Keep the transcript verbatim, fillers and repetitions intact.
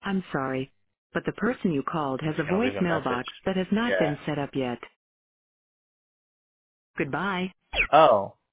I'm sorry, but the person you called I'm has a just gonna leave a voicemail message. box that has not Yeah. been set up yet. Goodbye. Oh.